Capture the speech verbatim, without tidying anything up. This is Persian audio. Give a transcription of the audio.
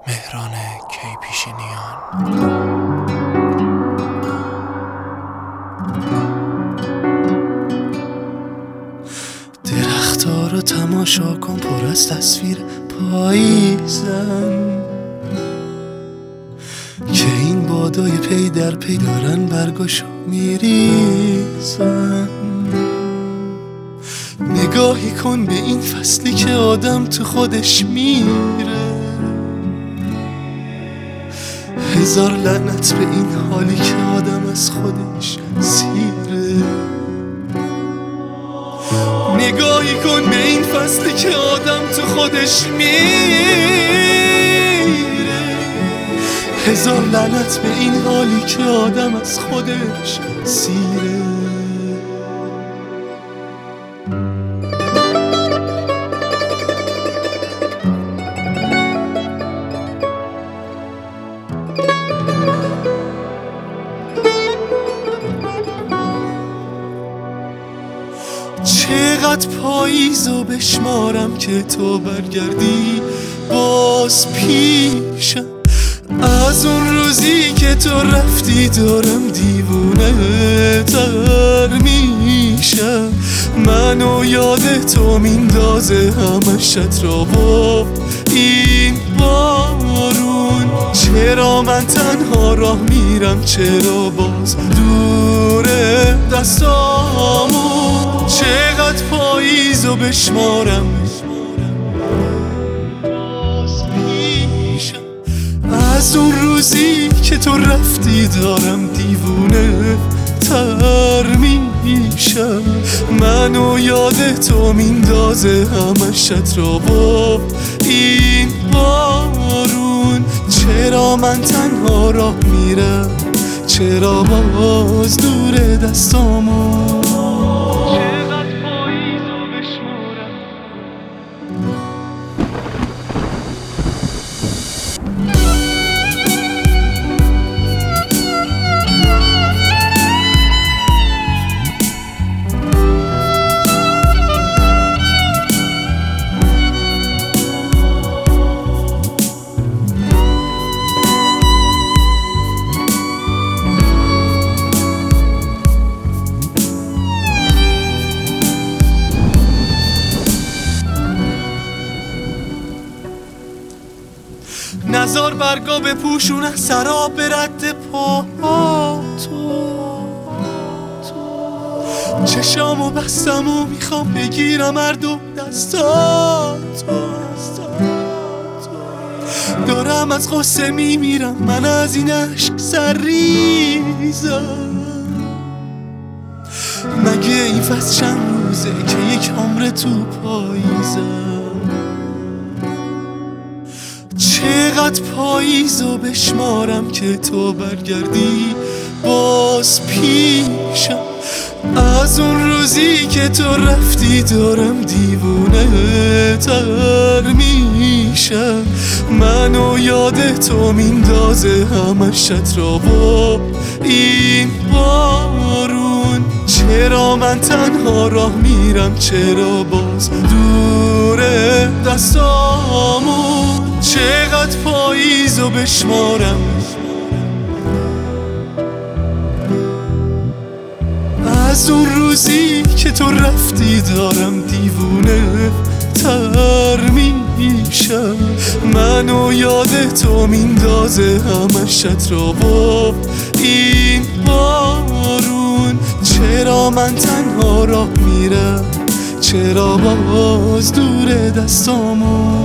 مهران کیپیشینیان. درخت‌ها رو تماشا کن پر از تصویر پاییزن که این بادای پی در پی دارن برگاشو میریزن. نگاهی کن به این فصلی که آدم تو خودش میره. هزار لعنت به این حالی که آدم از خودش سیره. نگاهی کن به این فصلی که آدم تو خودش میره. هزار لعنت به این حالی که آدم از خودش سیره. چقدر پاییزو بشمارم که تو برگردی باز پیشم. از اون روزی که تو رفتی دارم دیوونه تر میشم. منو یاد تو میندازه همشت را با این بارون. چرا من تنها راه میرم، چرا باز دوره دستامون. چقدر پاییزو بشمارم باز پیشم. از اون روزی که تو رفتی دارم دیوونه تر میشم. منو یاد تو میندازه همشت را با این بارون. چرا من تنها راه میرم، چرا باز دور دستامون. نزار برگا به پوشون سرا به رد پا تو. چشامو بستم و میخوام بگیرم هر دو دستاتو. دارم از غصه میمیرم من از این عشق سرریزم. مگه این فصل چند روزه که یک عمر تو پاییزم. چقدر پاییزو بشمارم که تو برگردی باز پیشم. از اون روزی که تو رفتی دارم دیوونه تر میشم. منو یاد تو میندازه همشت را با این بارون. چرا من تنها راه میرم، چرا باز دور دستامون. چقدر پاییزو بشمارم از اون روزی که تو رفتی دارم دیوونه تر میشم. منو یاد تو میندازه همشت را با این بارون. چرا من تنها راه میرم، چرا باز دور دستامون.